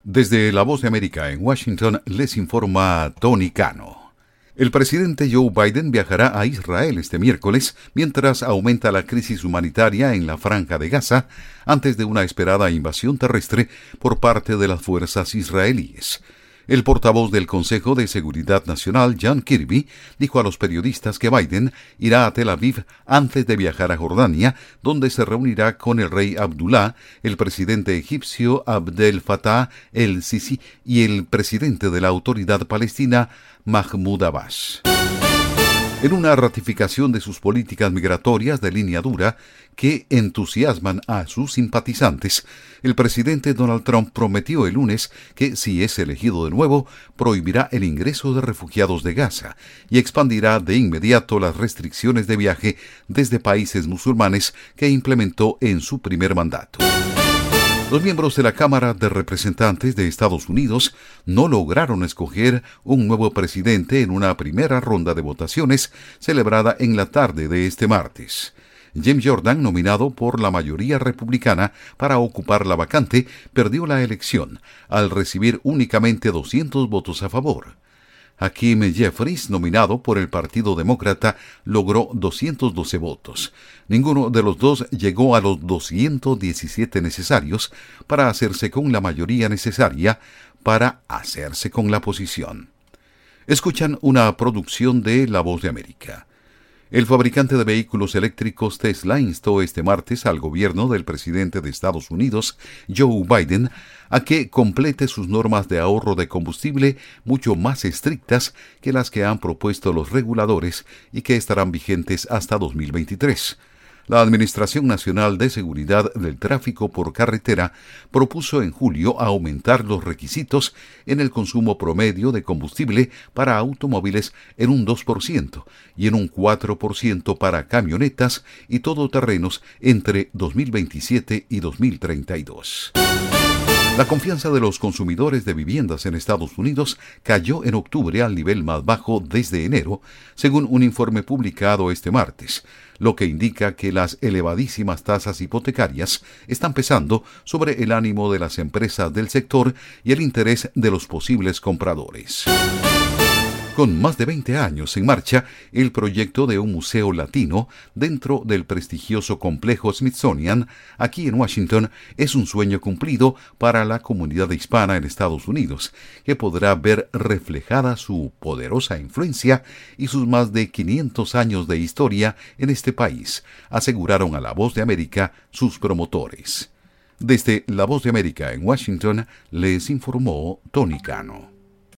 Desde La Voz de América en Washington les informa Tony Cano. El presidente Joe Biden viajará a Israel este miércoles mientras aumenta la crisis humanitaria en la Franja de Gaza antes de una esperada invasión terrestre por parte de las fuerzas israelíes. El portavoz del Consejo de Seguridad Nacional, John Kirby, dijo a los periodistas que Biden irá a Tel Aviv antes de viajar a Jordania, donde se reunirá con el rey Abdullah, el presidente egipcio Abdel Fattah el-Sisi y el presidente de la Autoridad Palestina, Mahmoud Abbas. En una ratificación de sus políticas migratorias de línea dura que entusiasman a sus simpatizantes, el presidente Donald Trump prometió el lunes que, si es elegido de nuevo, prohibirá el ingreso de refugiados de Gaza y expandirá de inmediato las restricciones de viaje desde países musulmanes que implementó en su primer mandato. Los miembros de la Cámara de Representantes de Estados Unidos no lograron escoger un nuevo presidente en una primera ronda de votaciones celebrada en la tarde de este martes. Jim Jordan, nominado por la mayoría republicana para ocupar la vacante, perdió la elección al recibir únicamente 200 votos a favor. Hakeem Jeffries, nominado por el Partido Demócrata, logró 212 votos. Ninguno de los dos llegó a los 217 necesarios para hacerse con la mayoría necesaria para hacerse con la posición. Escuchan una producción de La Voz de América. El fabricante de vehículos eléctricos Tesla instó este martes al gobierno del presidente de Estados Unidos, Joe Biden, a que complete sus normas de ahorro de combustible mucho más estrictas que las que han propuesto los reguladores y que estarán vigentes hasta 2023. La Administración Nacional de Seguridad del Tráfico por Carretera propuso en julio aumentar los requisitos en el consumo promedio de combustible para automóviles en un 2% y en un 4% para camionetas y todoterrenos entre 2027 y 2032. La confianza de los consumidores de viviendas en Estados Unidos cayó en octubre al nivel más bajo desde enero, según un informe publicado este martes, lo que indica que las elevadísimas tasas hipotecarias están pesando sobre el ánimo de las empresas del sector y el interés de los posibles compradores. Con más de 20 años en marcha, el proyecto de un museo latino dentro del prestigioso complejo Smithsonian, aquí en Washington, es un sueño cumplido para la comunidad hispana en Estados Unidos, que podrá ver reflejada su poderosa influencia y sus más de 500 años de historia en este país, aseguraron a La Voz de América sus promotores. Desde La Voz de América en Washington, les informó Tony Cano.